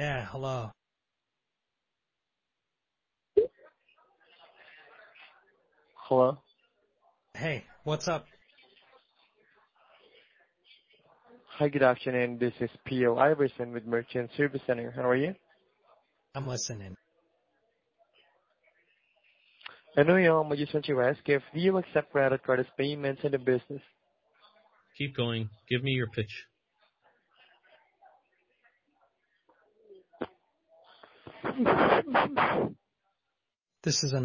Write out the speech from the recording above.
Yeah, hello. Hello. Hey, what's up? Hi, good afternoon. This is P.O. Iverson with Merchant Service Center. How are you? I'm listening. I know I just want to ask if do you accept credit card as payments in the business? Keep going. Give me your pitch. This is an